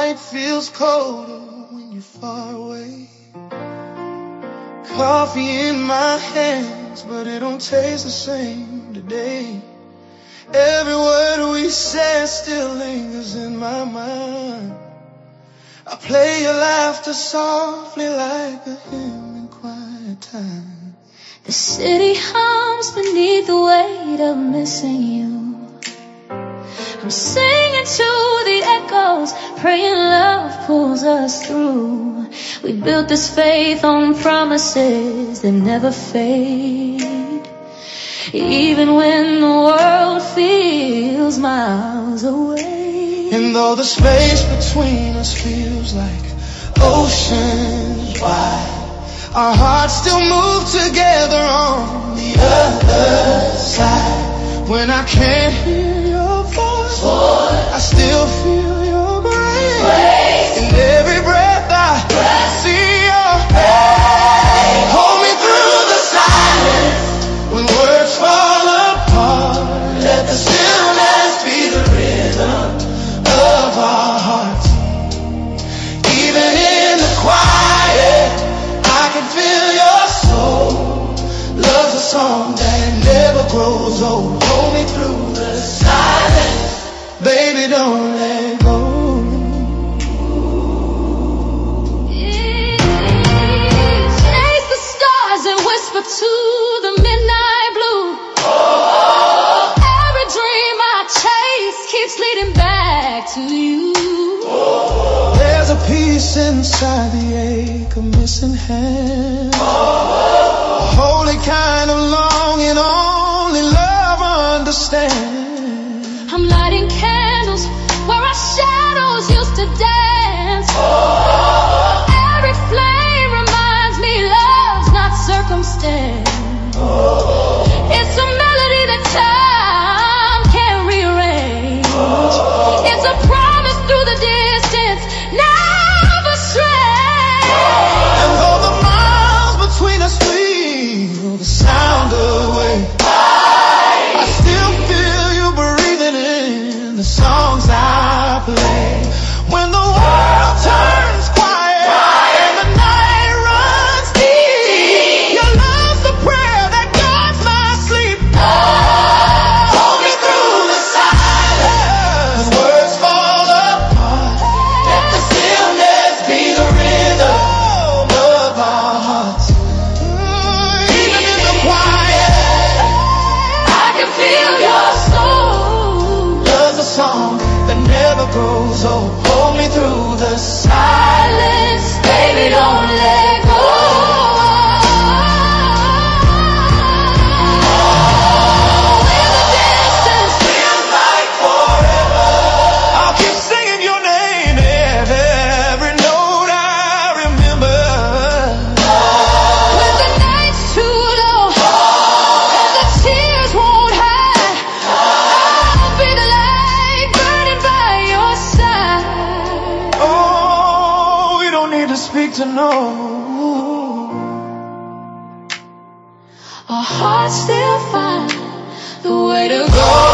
night feels colder when you're far away. Coffee in my hands, but it don't taste the same today. Every word we said still lingers in my mind. I play your laughter softly like a hymn in quiet time. The city hums beneath the weight of missing you. I'm singing to the echoes, praying love pulls us through. We built this faith on promises that never fade. Even when the world feels miles away. And though the space between us feels like oceans wide, our hearts still move together on the other side. When I can't hear your voice, I still feel your grace. In every breath I see your face. Hold me through the silence when words fall apart. Let the stillness be the rhythm of our hearts. Even in the quiet, I can feel your soul. Love's a song that never grows old. Hold me through the silence, baby, don't let go. Chase the stars and whisper to the midnight blue. Every dream I chase keeps leading back to you. There's a peace inside the ache of missing hands. A holy kind of longing only love understands. I'm lighting candles where our shadows used to dance. Every flame reminds me love's not circumstance. It's a melody that time can't rearrange. It's a promise through the distance, never stray. And though the miles between us feel the sound away, I still feel you breathing in the songs I play. When the world turns quiet and the night runs deep, your love's the prayer that guards my sleep. Hold me through the silence when words fall apart. Let the stillness be the rhythm of our hearts. Even in the quiet, I can feel your soul. love's a song that never grows old. Hold me through the Silence, baby, don't let go. In the distance, feels like forever. I'll keep singing your name, every note I remember. when the night's too low and the tears won't hide, I'll be the light burning by your side. Oh, we don't need to speak to know. Our hearts still find the way to go.